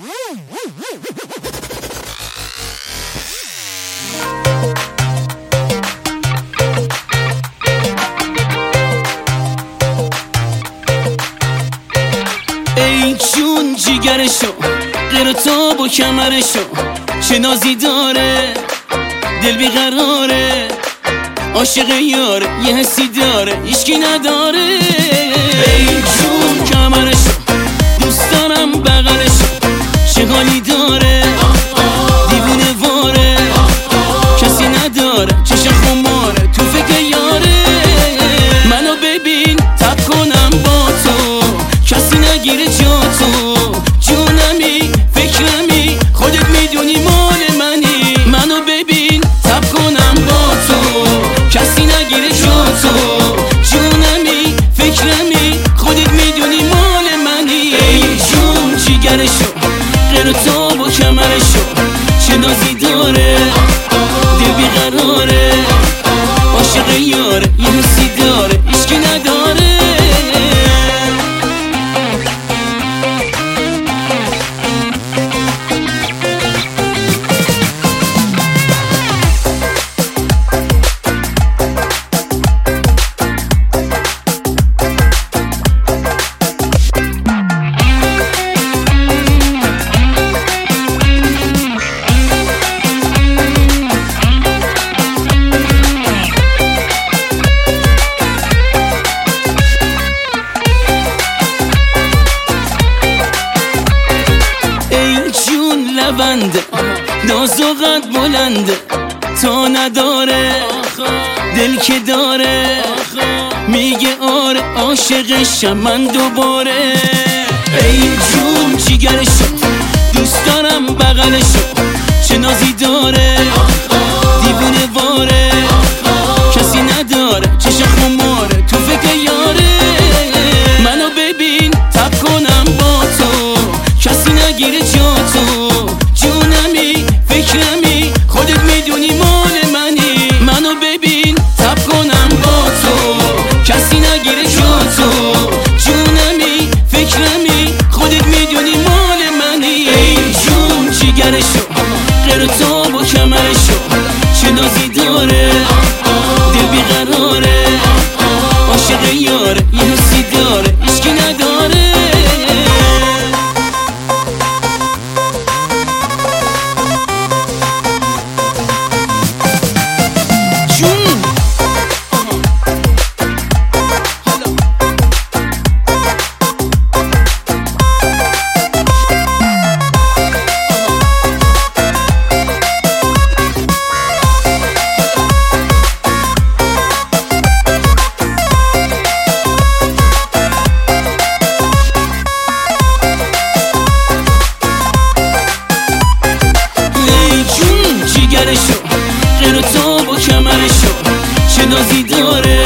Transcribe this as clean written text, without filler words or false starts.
ای جون جیگرشو غیر تو با کمرشو چه نازی داره دل بیقراره عاشق یار یه حسی داره هیچکی نداره ای جون کمرشو دوست دارم بغلشو چه حالی داره دیوونه واره کسی نداره چشم خماره تو فکر یاره منو ببین تب کنم با تو کسی نگیره جا تو جونمی فکرمی خودت میدونی مال منی منو ببین تب کنم با تو کسی نگیره جا تو جونمی فکرمی خودت میدونی مال منی ای جون جیگرشو غیر تو با کمرشو چه نازی داره دل بیقراره عاشق یاره یه حسی داره هیچکی نداره لبنده ناز و قد بلنده تا نداره دل که داره میگه آره عاشقشم من دوباره ای جون جیگرشو دوست دارم بغلشو چه نازی داره دیوونه واره کسی نداره چشم خماره تو فکر یاره منو ببین تب کنم با تو کسی نگیره جا تو جونمی فکرمی خودت میدونی مال منی منو ببین تب کنم با تو کسی نگیره جا تو جونمی فکرمی خودت میدونی مال منی ای جون جیگرشو غیر تو با کمرشو چه نازی داره دل بیقراره عاشق یاره یه حسی داره هیچکی نداره غیر تو با کمرشو چه نازی داره